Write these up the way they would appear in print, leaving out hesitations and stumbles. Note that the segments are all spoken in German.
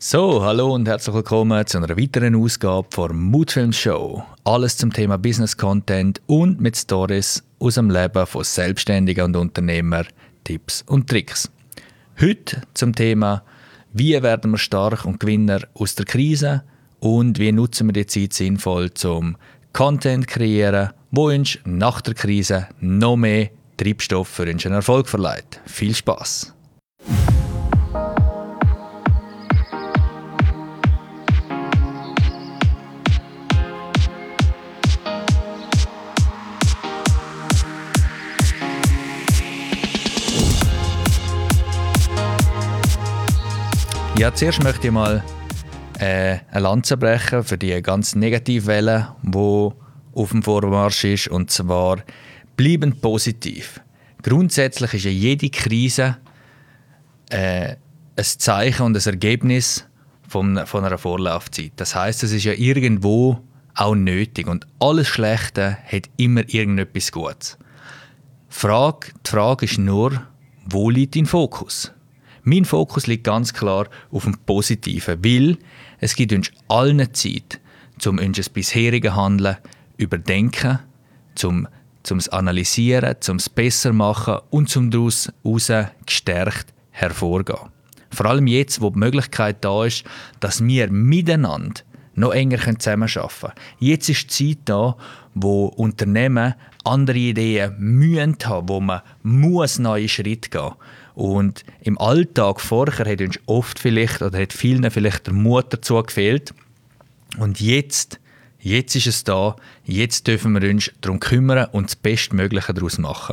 So, hallo und herzlich willkommen zu einer weiteren Ausgabe der Mutfilm Show. Alles zum Thema Business Content und mit Stories aus dem Leben von Selbstständigen und Unternehmern, Tipps und Tricks. Heute zum Thema, wie werden wir stark und Gewinner aus der Krise und wie nutzen wir die Zeit sinnvoll zum Content kreieren, wo uns nach der Krise noch mehr Treibstoff für unseren Erfolg verleiht. Viel Spaß! Ja, zuerst möchte ich mal eine Lanze brechen für die ganz negative Welle, die auf dem Vormarsch ist, und zwar bleibend positiv. Grundsätzlich ist ja jede Krise ein Zeichen und ein Ergebnis von einer Vorlaufzeit. Das heisst, es ist ja irgendwo auch nötig und alles Schlechte hat immer irgendetwas Gutes. Die Frage ist nur, wo liegt dein Fokus? Mein Fokus liegt ganz klar auf dem Positiven, weil es gibt uns allen Zeit, um unser bisheriges Handeln zu überdenken, zum es analysieren, zum es besser machen und zum daraus gestärkt hervorgehen. Vor allem jetzt, wo die Möglichkeit da ist, dass wir miteinander noch enger zusammenarbeiten können. Jetzt ist die Zeit da, wo Unternehmen andere Ideen haben, wo man neue Schritte gehen muss. Und im Alltag vorher hat uns oft vielleicht, oder hat vielen vielleicht der Mut dazu gefehlt. Und jetzt ist es da, jetzt dürfen wir uns darum kümmern und das Bestmögliche daraus machen.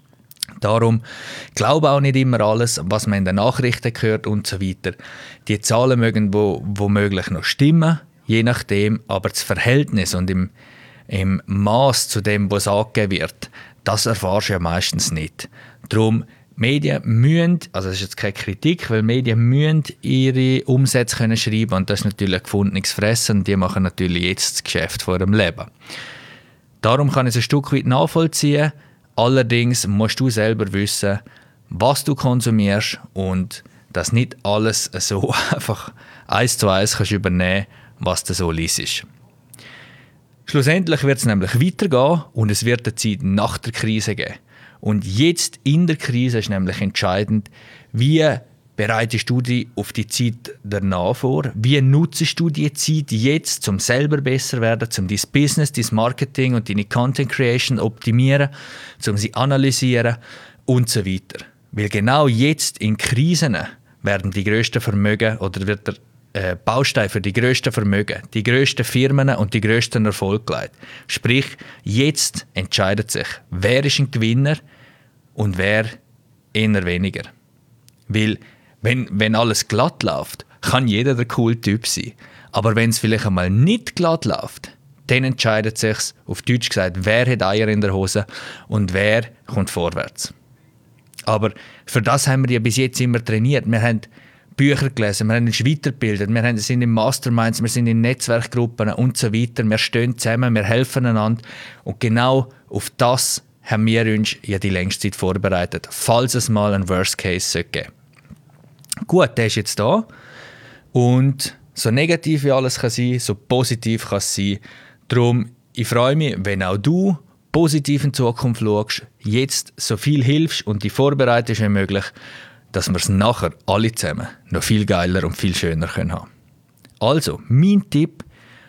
Darum glaube auch nicht immer alles, was man in den Nachrichten hört und so weiter. Die Zahlen mögen womöglich noch stimmen, je nachdem, aber das Verhältnis und im Maß zu dem, was angegeben wird, das erfährst du ja meistens nicht. Darum, Medien müssen, also das ist jetzt keine Kritik, weil Medien müssen ihre Umsätze können schreiben und das ist natürlich gefundenes Fressen und die machen natürlich jetzt das Geschäft vor ihrem Leben. Darum kann ich es ein Stück weit nachvollziehen, allerdings musst du selber wissen, was du konsumierst und dass nicht alles so einfach 1:1 kannst übernehmen, was du so liest. Schlussendlich wird es nämlich weitergehen und es wird eine Zeit nach der Krise geben. Und jetzt in der Krise ist nämlich entscheidend, wie bereitest du dich auf die Zeit danach vor? Wie nutzt du die Zeit jetzt, um selber besser zu werden, um dein Business, dein Marketing und deine Content Creation optimieren, um sie analysieren und so weiter. Weil genau jetzt in Krisen werden die grössten Vermögen oder wird der Baustein für die grössten Vermögen, die grössten Firmen und die grössten Erfolge gelegt. Sprich, jetzt entscheidet sich, wer ist ein Gewinner und wer eher weniger. Weil, wenn alles glatt läuft, kann jeder der coole Typ sein. Aber wenn es vielleicht einmal nicht glatt läuft, dann entscheidet sich, auf Deutsch gesagt, wer hat Eier in der Hose und wer kommt vorwärts. Aber für das haben wir ja bis jetzt immer trainiert. Wir haben Bücher gelesen, wir haben uns weitergebildet, wir sind in Masterminds, wir sind in Netzwerkgruppen und so weiter. Wir stehen zusammen, wir helfen einander. Und genau auf das haben wir uns ja die längste Zeit vorbereitet, falls es mal einen Worst Case geben sollte. Gut, der ist jetzt da. Und so negativ wie alles kann sein, so positiv kann es sein. Darum, ich freue mich, wenn auch du positiv in die Zukunft schaust, jetzt so viel hilfst und dich vorbereitest wie möglich, dass wir es nachher alle zusammen noch viel geiler und viel schöner haben können. Also, mein Tipp,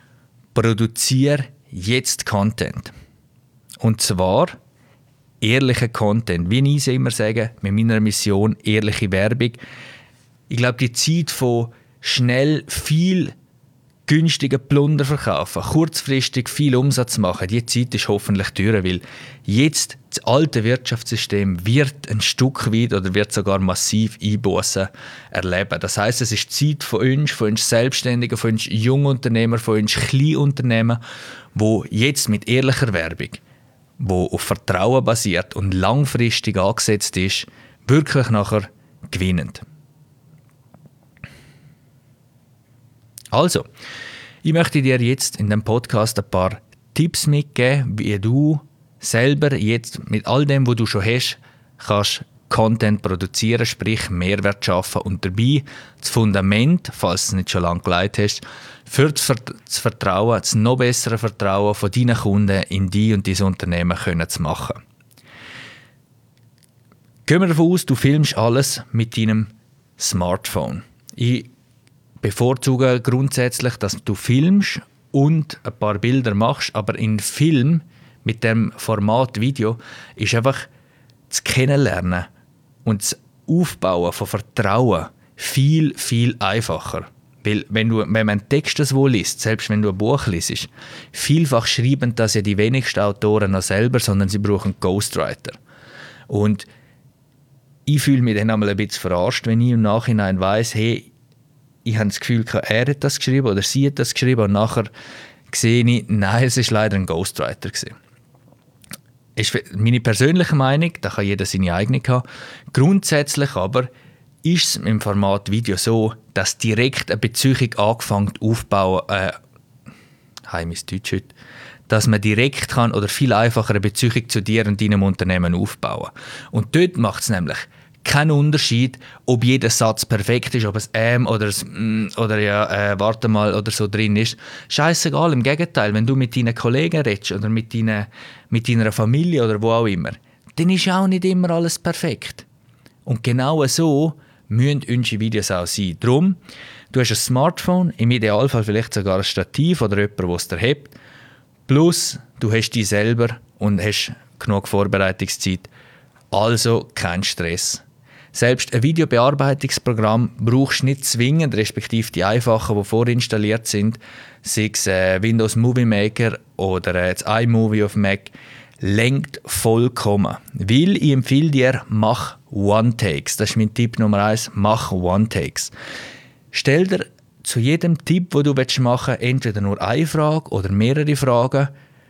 produziere jetzt Content. Und zwar ehrlichen Content. Wie ich immer sage, mit meiner Mission ehrliche Werbung. Ich glaube, die Zeit von schnell viel günstigen Plunder verkaufen, kurzfristig viel Umsatz machen, die Zeit ist hoffentlich durch, weil jetzt das alte Wirtschaftssystem wird ein Stück weit oder wird sogar massiv Einbußen erleben. Das heisst, es ist Zeit von uns Selbstständigen, von uns Jungunternehmer, von uns Kleinunternehmen, wo jetzt mit ehrlicher Werbung, wo auf Vertrauen basiert und langfristig angesetzt ist, wirklich nachher gewinnend. Also, ich möchte dir jetzt in dem Podcast ein paar Tipps mitgeben, wie du selber jetzt mit all dem, was du schon hast, kannst Content produzieren, sprich Mehrwert schaffen und dabei das Fundament, falls du es nicht schon lange geleitet hast, für das Vertrauen, das noch bessere Vertrauen von deinen Kunden in dich und dein Unternehmen können zu machen. Gehen wir davon aus, du filmst alles mit deinem Smartphone. Ich bevorzuge grundsätzlich, dass du filmst und ein paar Bilder machst, aber in Film mit dem Format Video ist einfach das Kennenlernen und das Aufbauen von Vertrauen viel, viel einfacher. Weil wenn man einen Text so liest, selbst wenn du ein Buch liest, vielfach schreiben das ja die wenigsten Autoren noch selber, sondern sie brauchen Ghostwriter. Und ich fühle mich dann einmal ein bisschen verarscht, wenn ich im Nachhinein weiss, hey, ich habe das Gefühl, er hat das geschrieben oder sie hat das geschrieben und nachher sehe ich, nein, es war leider ein Ghostwriter gewesen. Ist meine persönliche Meinung, da kann jeder seine eigene haben. Grundsätzlich aber ist es im Format Video so, dass direkt eine Beziehung angefangen aufbauen, mein Deutsch heute, dass man direkt kann oder viel einfacher eine Beziehung zu dir und deinem Unternehmen aufbauen. Und dort macht es nämlich keinen Unterschied, ob jeder Satz perfekt ist, ob ein oder warte mal oder so drin ist. Scheissegal, im Gegenteil, wenn du mit deinen Kollegen redest oder mit deiner Familie oder wo auch immer, dann ist auch nicht immer alles perfekt. Und genau so müssen unsere Videos auch sein. Darum, du hast ein Smartphone, im Idealfall vielleicht sogar ein Stativ oder jemand, der es dir hebt, plus du hast dich selber und hast genug Vorbereitungszeit, also kein Stress. Selbst ein Videobearbeitungsprogramm brauchst du nicht zwingend, respektive die einfachen, die vorinstalliert sind, sei es Windows Movie Maker oder das iMovie auf Mac, lenkt vollkommen. Weil ich empfehle dir, mach One-Takes. Das ist mein Tipp Nummer 1, mach One-Takes. Stell dir zu jedem Tipp, den du machen willst, entweder nur eine Frage oder mehrere Fragen.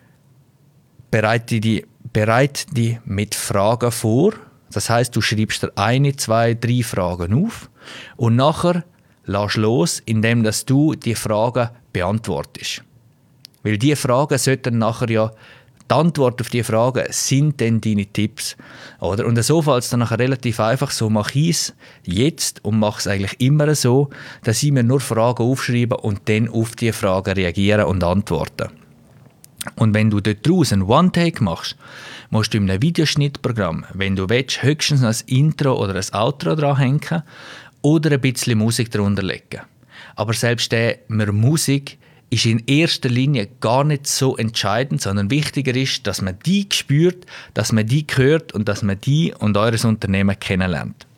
Bereite die mit Fragen vor. Das heisst, du schreibst dir 1, 2, 3 Fragen auf und nachher lässt los, indem dass du die Fragen beantwortest. Weil diese Fragen sollten nachher ja, die Antwort auf diese Fragen sind dann deine Tipps. Oder? Und so fällt es dann nachher relativ einfach. So mache ich es jetzt und mache es eigentlich immer so, dass ich mir nur Fragen aufschreibe und dann auf diese Fragen reagiere und antworte. Und wenn du dort draus einen One-Take machst, musst du in einem Videoschnittprogramm, wenn du willst, höchstens ein Intro oder ein Outro dranhängen oder ein bisschen Musik darunter legen. Aber selbst mit Musik ist in erster Linie gar nicht so entscheidend, sondern wichtiger ist, dass man die spürt, dass man die hört und dass man die und eures Unternehmen kennenlernt.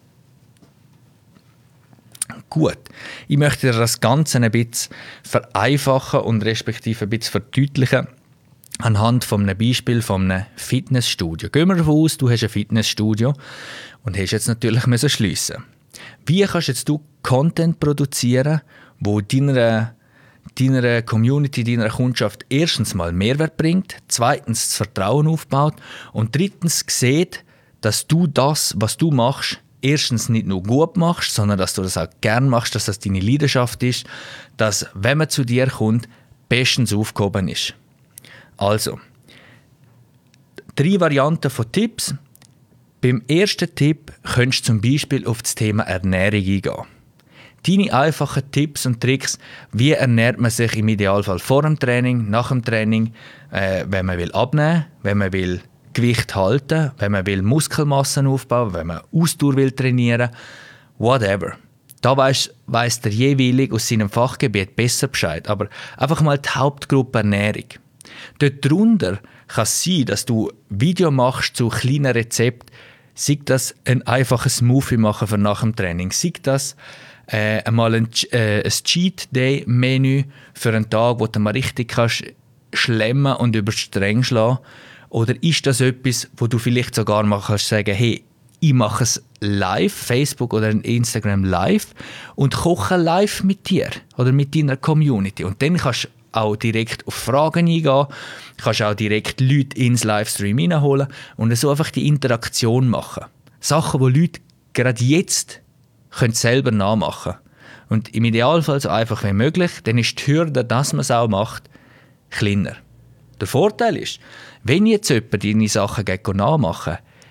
Gut, ich möchte dir das Ganze ein bisschen vereinfachen und respektive ein bisschen verdeutlichen anhand von einem Beispiel von einem Fitnessstudio. Gehen wir davon aus, du hast ein Fitnessstudio und hast jetzt natürlich schliessen. Wie kannst jetzt du Content produzieren, wo deiner Community, deiner Kundschaft erstens mal Mehrwert bringt, zweitens das Vertrauen aufbaut und drittens sieht, dass du das, was du machst, erstens nicht nur gut machst, sondern dass du das auch gern machst, dass das deine Leidenschaft ist, dass, wenn man zu dir kommt, bestens aufgehoben ist. Also, 3 Varianten von Tipps. Beim ersten Tipp könntest du zum Beispiel auf das Thema Ernährung eingehen. Deine einfachen Tipps und Tricks, wie ernährt man sich im Idealfall vor dem Training, nach dem Training, wenn man will abnehmen, wenn man will Gewicht halten, wenn man will Muskelmassen aufbauen, wenn man Ausdauer will trainieren, whatever. Da weiss der jeweilige aus seinem Fachgebiet besser Bescheid. Aber einfach mal die Hauptgruppe Ernährung. Dort drunter kann es sein, dass du Video machst zu kleinen Rezepten, sei das ein einfaches Smoothie machen für nach dem Training, sei das einmal ein Cheat-Day-Menü für einen Tag, wo du mal richtig kannst schlemmen und über die Stränge schlagen. Oder ist das etwas, wo du vielleicht sogar mal kannst sagen, hey, ich mache es live, Facebook oder Instagram live und koche live mit dir oder mit deiner Community. Und dann kannst du auch direkt auf Fragen eingehen, kannst auch direkt Leute ins Livestream reinholen und so einfach die Interaktion machen. Sachen, die Leute gerade jetzt können selber nachmachen. Und im Idealfall so einfach wie möglich, dann ist die Hürde, dass man es auch macht, kleiner. Der Vorteil ist, wenn jetzt jemand deine Sachen nachmachen,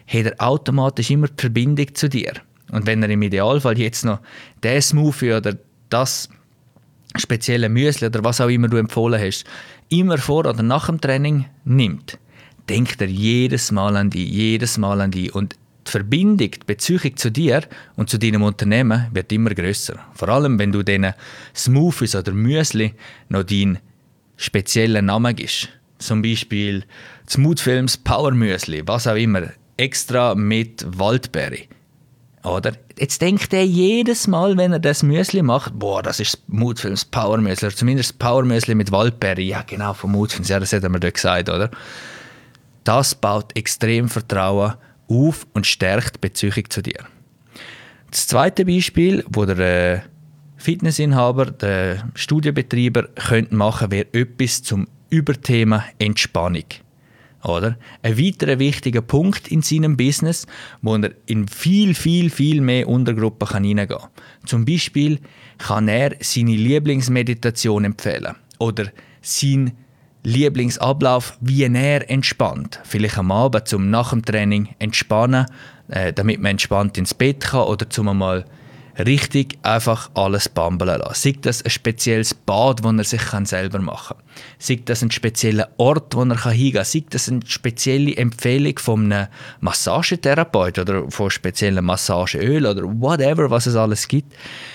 hat er automatisch immer die Verbindung zu dir. Und wenn er im Idealfall jetzt noch den Smoothie oder das spezielle Müsli oder was auch immer du empfohlen hast, immer vor oder nach dem Training nimmt, denkt er jedes Mal an dich. Und die Verbindung, die Beziehung zu dir und zu deinem Unternehmen wird immer grösser. Vor allem, wenn du diesen Smoothies oder Müsli noch deinen speziellen Namen gibst. Zum Beispiel Smoothfilms Power Müsli, was auch immer, extra mit Waldbeere. Oder? Jetzt denkt er jedes Mal, wenn er das Müsli macht, boah, das ist Smoothfilms Power Müsli, oder zumindest Power Müsli mit Waldbeere. Ja, genau, von Smoothfilms, ja, das hat er mir dort gesagt, oder? Das baut extrem Vertrauen auf und stärkt die Beziehung zu dir. Das zweite Beispiel, wo der Fitnessinhaber, der Studienbetreiber könnte machen, wäre etwas zum Überthema Entspannung. Oder? Ein weiterer wichtiger Punkt in seinem Business, wo er in viel mehr Untergruppen hineingehen kann. Zum Beispiel kann er seine Lieblingsmeditation empfehlen oder sein Lieblingsablauf, wie er entspannt. Vielleicht am Abend zum nach dem Training entspannen, damit man entspannt ins Bett kann oder zum einmal richtig einfach alles bambeln lassen. Sei das ein spezielles Bad, das er sich selber machen kann. Sei das ein spezieller Ort, wo er hingehen kann. Sei das eine spezielle Empfehlung von einem Massagetherapeut oder von speziellen Massageöl oder whatever, was es alles gibt.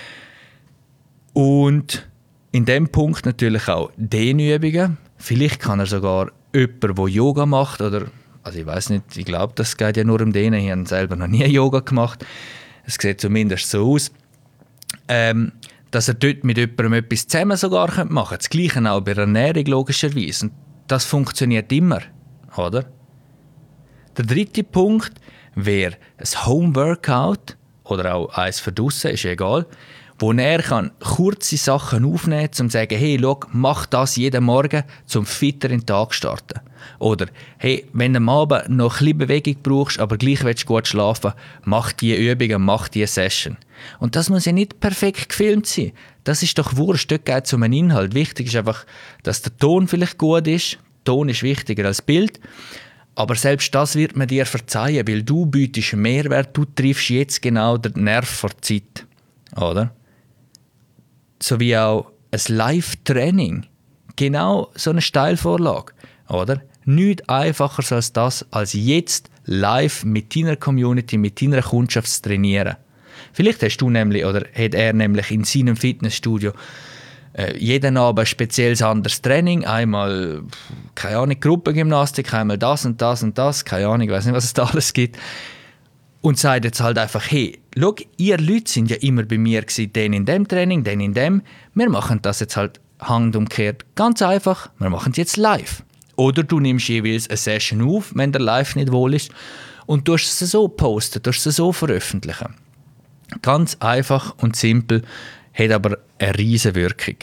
Und in dem Punkt natürlich auch Dehnübungen. Vielleicht kann er sogar jemanden, der Yoga macht, oder, also ich weiß nicht, ich glaube, das geht ja nur um Dehnen. Ich habe selber noch nie Yoga gemacht. Es sieht zumindest so aus. Dass er dort mit jemandem etwas zusammen sogar machen könnte. Das Gleiche auch bei der Ernährung logischerweise. Und das funktioniert immer, oder? Der dritte Punkt wäre ein Home-Workout oder auch eins für draussen, ist egal, wo er kann kurze Sachen aufnehmen kann, um zu sagen, hey, schau, mach das jeden Morgen, um fitter in den Tag zu starten. Oder, hey, wenn du am Abend noch ein bisschen Bewegung brauchst, aber gleich willst du gut schlafen, mach diese Übungen, mach diese Session. Und das muss ja nicht perfekt gefilmt sein. Das ist doch wurscht, dort geht es um einen Inhalt. Wichtig ist einfach, dass der Ton vielleicht gut ist. Ton ist wichtiger als Bild. Aber selbst das wird man dir verzeihen, weil du bietest Mehrwert, du triffst jetzt genau den Nerv vor der Zeit. Oder? Sowie auch ein Live-Training. Genau so eine Steilvorlage. Oder? Nichts einfacher als das, als jetzt live mit deiner Community, mit deiner Kundschaft zu trainieren. Vielleicht hast du nämlich, oder hat er nämlich in seinem Fitnessstudio jeden Abend ein spezielles anderes Training. Einmal, keine Ahnung, Gruppengymnastik, einmal das und das und das, keine Ahnung, ich weiß nicht, was es da alles gibt. Und sagt jetzt halt einfach, hey, schau, ihr Leute sind ja immer bei mir gewesen, den in dem Training, den in dem. Wir machen das jetzt halt handumkehrt. Ganz einfach, wir machen es jetzt live. Oder du nimmst jeweils eine Session auf, wenn der Live nicht wohl ist, und tust es so posten, tust es so veröffentlichen. Ganz einfach und simpel, hat aber eine riesige Wirkung.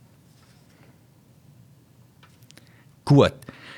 Gut.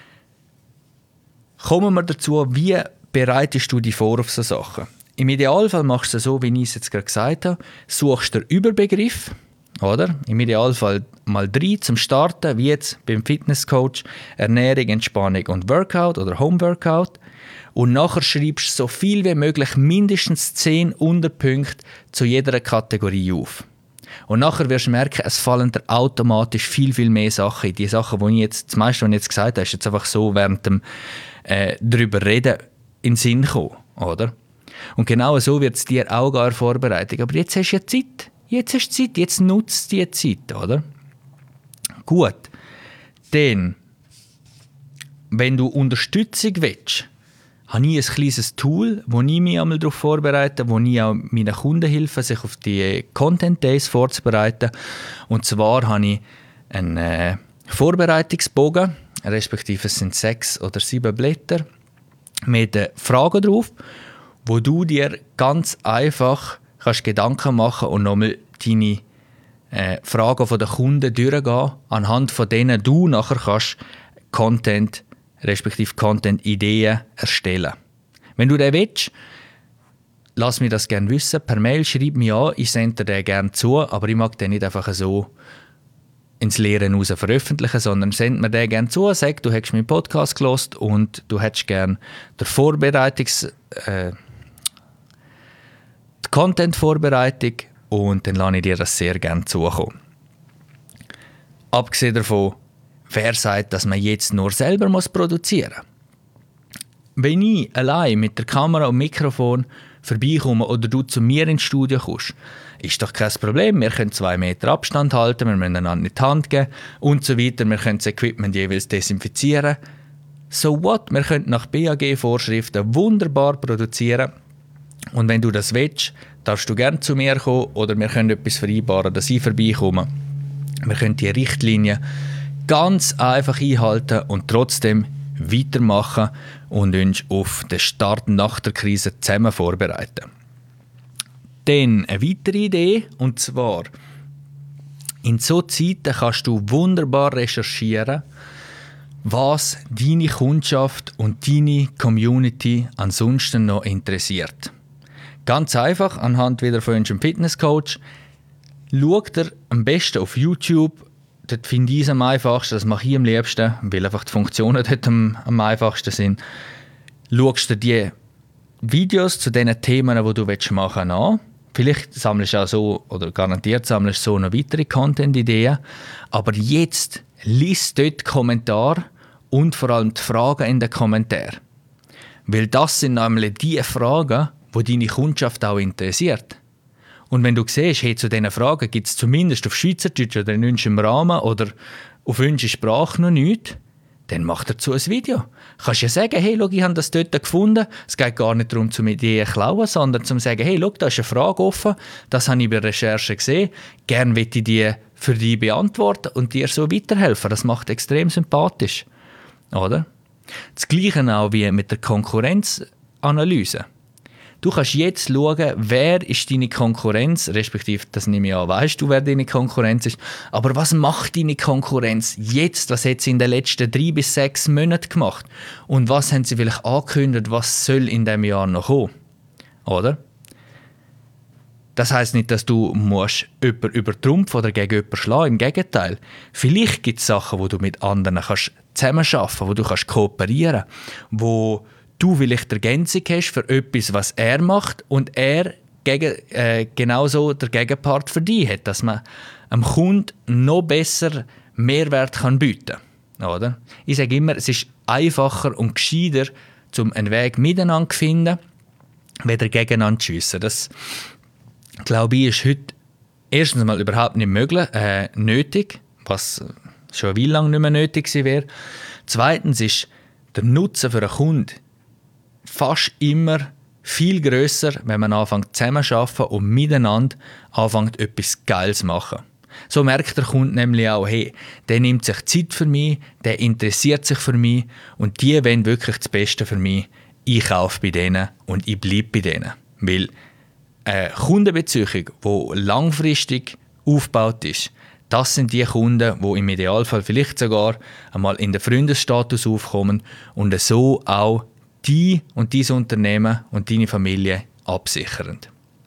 Kommen wir dazu, wie bereitest du dich vor auf so Sachen? Im Idealfall machst du es so, wie ich es jetzt gerade gesagt habe. Suchst den Überbegriff, oder? Im Idealfall mal 3 zum Starten, wie jetzt beim Fitnesscoach, Ernährung, Entspannung und Workout oder Homeworkout. Und nachher schreibst du so viel wie möglich mindestens 10 Unterpunkte zu jeder Kategorie auf. Und nachher wirst du merken, es fallen dir automatisch viel mehr Sachen. Die Sachen, die ich jetzt, das meiste, was ich jetzt gesagt habe, ist jetzt einfach so während dem darüber reden in den Sinn kommen, oder? Und genau so wird es dir auch gar Vorbereitung. Aber jetzt hast du ja Zeit. Jetzt hast du Zeit. Jetzt nutzt die Zeit, oder? Gut. Dann, wenn du Unterstützung willst, habe ich ein kleines Tool, wo ich mich einmal darauf vorbereite, wo ich auch meinen Kunden helfe, sich auf die Content Days vorzubereiten. Und zwar habe ich einen Vorbereitungsbogen, respektive es sind 6 oder 7 Blätter, mit Fragen drauf, wo du dir ganz einfach kannst Gedanken machen und nochmal deine Fragen von den Kunden durchgehen, anhand von denen du nachher kannst Content respektive Content-Ideen erstellen. Wenn du den willst, lass mir das gerne wissen. Per Mail schreib mir an, ich sende dir den gerne zu, aber ich mag den nicht einfach so ins Leere raus veröffentlichen, sondern send mir den gerne zu, sag, du hättest meinen Podcast gehört und du hättest gerne die Content-Vorbereitung und dann lasse ich dir das sehr gerne zukommen. Abgesehen davon, wer sagt, dass man jetzt nur selber produzieren muss? Wenn ich allein mit der Kamera und Mikrofon vorbeikomme oder du zu mir ins Studio kommst, ist doch kein Problem. Wir können 2 Meter Abstand halten, wir müssen einander nicht die Hand geben und so weiter. Wir können das Equipment jeweils desinfizieren. So what? Wir können nach BAG-Vorschriften wunderbar produzieren. Und wenn du das willst, darfst du gerne zu mir kommen oder wir können etwas vereinbaren, dass ich vorbeikomme. Wir können die Richtlinien ganz einfach einhalten und trotzdem weitermachen und uns auf den Start nach der Krise zusammen vorbereiten. Dann eine weitere Idee, und zwar, in so Zeiten kannst du wunderbar recherchieren, was deine Kundschaft und deine Community ansonsten noch interessiert. Ganz einfach, anhand wieder von unserem Fitnesscoach, schaut er am besten auf YouTube. Dort finde ich es am einfachsten, das mache ich am liebsten, weil einfach die Funktionen dort am einfachsten sind. Schaust du die Videos zu den Themen, die du machen willst, an. Vielleicht sammelst du auch so, oder garantiert sammelst du so noch weitere Content-Ideen. Aber jetzt lies dort die Kommentare und vor allem die Fragen in den Kommentaren. Weil das sind nämlich die Fragen, die deine Kundschaft auch interessiert. Und wenn du siehst, hey, zu diesen Fragen gibt es zumindest auf Schweizerdeutsch oder in unserem Rahmen oder auf unsere Sprache noch nichts, dann mach dazu ein Video. Du kannst ja sagen, hey, schau, ich habe das dort gefunden. Es geht gar nicht darum, zum Ideen zu klauen, sondern zum sagen, hey, schau, da ist eine Frage offen, das habe ich bei der Recherche gesehen, gerne möchte ich die für dich beantworten und dir so weiterhelfen. Das macht extrem sympathisch. Oder? Das Gleiche auch wie mit der Konkurrenzanalyse. Du kannst jetzt schauen, wer ist deine Konkurrenz, respektive, das nehme ich an, weißt du, wer deine Konkurrenz ist, aber was macht deine Konkurrenz jetzt, was hat sie in den letzten 3 bis 6 Monaten gemacht und was haben sie vielleicht angekündigt, was soll in diesem Jahr noch kommen, oder? Das heisst nicht, dass du musst jemanden übertrumpfen oder gegen jemanden schlagen, im Gegenteil. Vielleicht gibt es Sachen, wo du mit anderen kannst zusammenarbeiten kannst, wo du kannst kooperieren kannst, wo du vielleicht Ergänzung hast für etwas, was er macht und er genauso der Gegenpart für dich hat, dass man einem Kunden noch besser Mehrwert kann bieten kann. Oder? Ich sage immer, es ist einfacher und gescheiter, um einen Weg miteinander zu finden, weder gegeneinander zu schiessen. Das, glaube ich, ist heute erstens mal überhaupt nicht möglich, nötig, was schon wie lange nicht mehr nötig gewesen wäre. Zweitens ist der Nutzen für einen Kunden fast immer viel grösser, wenn man anfängt zusammenzuarbeiten und miteinander anfängt etwas Geiles zu machen. So merkt der Kunde nämlich auch, hey, der nimmt sich Zeit für mich, der interessiert sich für mich und die wollen wirklich das Beste für mich. Ich kaufe bei denen und ich bleibe bei denen. Weil eine Kundenbeziehung, die langfristig aufgebaut ist, das sind die Kunden, die im Idealfall vielleicht sogar einmal in den Freundesstatus aufkommen und so auch die und dein Unternehmen und deine Familie absichern.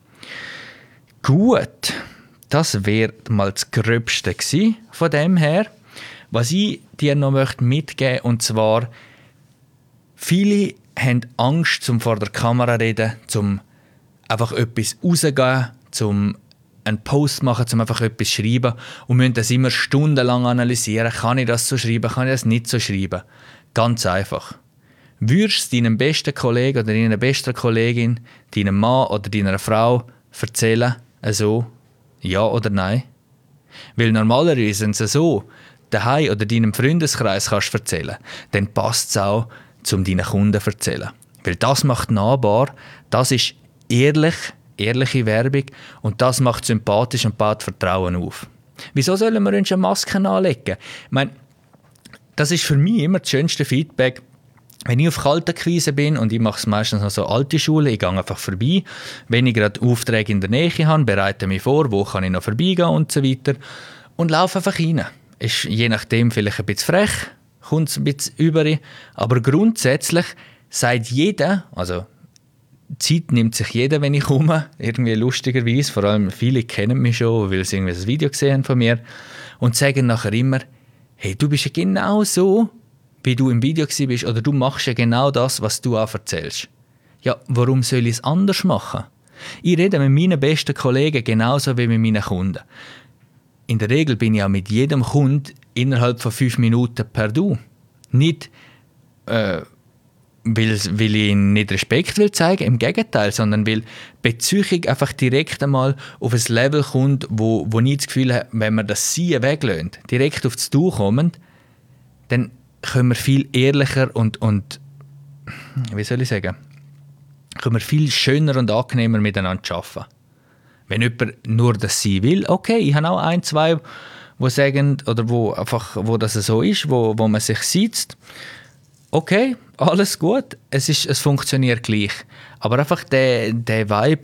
Gut, das wäre mal das Gröbste gewesen von dem her. Was ich dir noch mitgeben möchte, und zwar, viele haben Angst, zum vor der Kamera zu reden, zum einfach etwas rauszugehen, zum einen Post machen, zum einfach etwas schreiben und müssen das immer stundenlang analysieren. Kann ich das so schreiben, kann ich das nicht so schreiben? Ganz einfach. Würdest du deinem besten Kollegen oder deiner besten Kollegin, deinem Mann oder deiner Frau erzählen, also ja oder nein? Weil normalerweise, wenn es so daheim oder deinem Freundeskreis kannst erzählen, dann passt es auch, um deinen Kunden zu erzählen. Weil das macht nahbar, das ist ehrliche Werbung und das macht sympathisch und baut Vertrauen auf. Wieso sollen wir uns eine Maske anlegen? Ich meine, das ist für mich immer das schönste Feedback. Wenn ich auf Kaltakquise bin, und ich mache es meistens noch so alte Schule, ich gehe einfach vorbei, wenn ich gerade Aufträge in der Nähe habe, bereite mich vor, wo kann ich noch vorbeigehen und so weiter und laufe einfach rein. Ist je nachdem vielleicht ein bisschen frech, kommt es ein bisschen über, aber grundsätzlich sagt jeder, also Zeit nimmt sich jeder, wenn ich komme, irgendwie lustigerweise, vor allem viele kennen mich schon, weil sie irgendwie ein Video gesehen haben von mir und sagen nachher immer, hey, du bist ja genau so, wie du im Video bist, oder du machst ja genau das, was du auch erzählst. Ja, warum soll ich es anders machen? Ich rede mit meinen besten Kollegen genauso wie mit meinen Kunden. In der Regel bin ich auch mit jedem Kunden innerhalb von 5 Minuten per Du. Nicht, weil ich ihnen nicht Respekt will zeigen, im Gegenteil, sondern weil die Beziehung einfach direkt einmal auf ein Level kommt, wo ich das Gefühl habe, wenn wir das Sie weglösen, direkt auf das Du kommen, dann können wir viel ehrlicher und wie soll ich sagen, können wir viel schöner und angenehmer miteinander arbeiten. Wenn jemand nur das Sie will, okay, ich habe auch 1, 2, die sagen, oder wo das so ist, wo man sich sieht, okay, alles gut, es funktioniert gleich. Aber einfach der Vibe,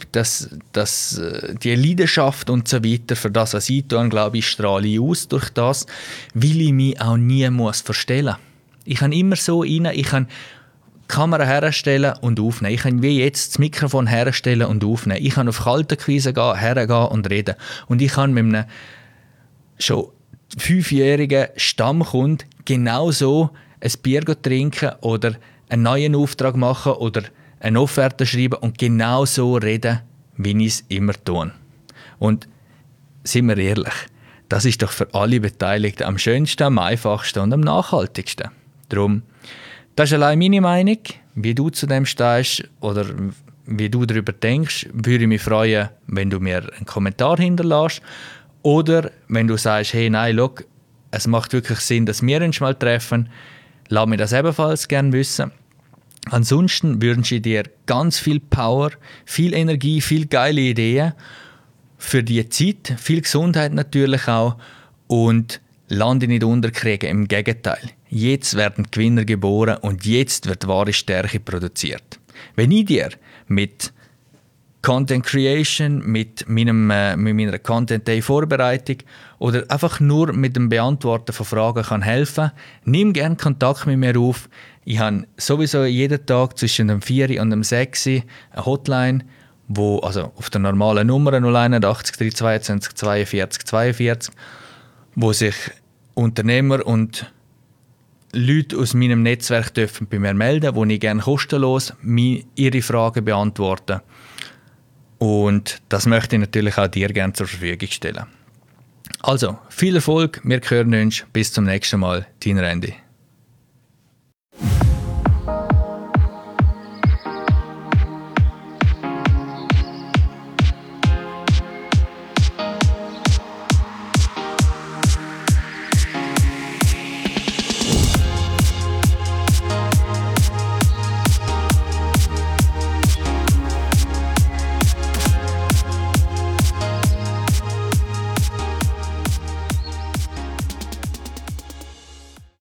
die Leidenschaft und so weiter, für das, was ich tue, glaube ich, strahle ich aus durch das, weil ich mich auch nie muss verstellen. Ich kann immer so rein, ich kann die Kamera herstellen und aufnehmen. Ich kann wie jetzt das Mikrofon herstellen und aufnehmen. Ich kann auf Kalterquise hergehen und reden. Und ich kann mit einem schon 5-jährigen Stammkunden genauso ein Bier trinken oder einen neuen Auftrag machen oder eine Offerte schreiben und genau so reden, wie ich es immer tue. Und sind wir ehrlich, das ist doch für alle Beteiligten am schönsten, am einfachsten und am nachhaltigsten. Darum, das ist allein meine Meinung. Wie du zu dem stehst oder wie du darüber denkst, würde ich mich freuen, wenn du mir einen Kommentar hinterlässt. Oder wenn du sagst, hey, nein, schau, es macht wirklich Sinn, dass wir uns mal treffen, lass mir das ebenfalls gerne wissen. Ansonsten wünsche ich dir ganz viel Power, viel Energie, viel geile Ideen für die Zeit, viel Gesundheit natürlich auch und lande nicht unterkriegen, im Gegenteil. Jetzt werden Gewinner geboren und jetzt wird wahre Stärke produziert. Wenn ich dir mit Content Creation, mit meiner Content Day Vorbereitung oder einfach nur mit dem Beantworten von Fragen kann helfen, nimm gerne Kontakt mit mir auf. Ich habe sowieso jeden Tag zwischen dem 4 und dem 6 eine Hotline, wo, also auf der normalen Nummer 081 322 42 42, wo sich Unternehmer und Leute aus meinem Netzwerk dürfen bei mir melden, wo ich gerne kostenlos ihre Fragen beantworte. Und das möchte ich natürlich auch dir gerne zur Verfügung stellen. Also, viel Erfolg, wir hören uns, bis zum nächsten Mal, dein Randy.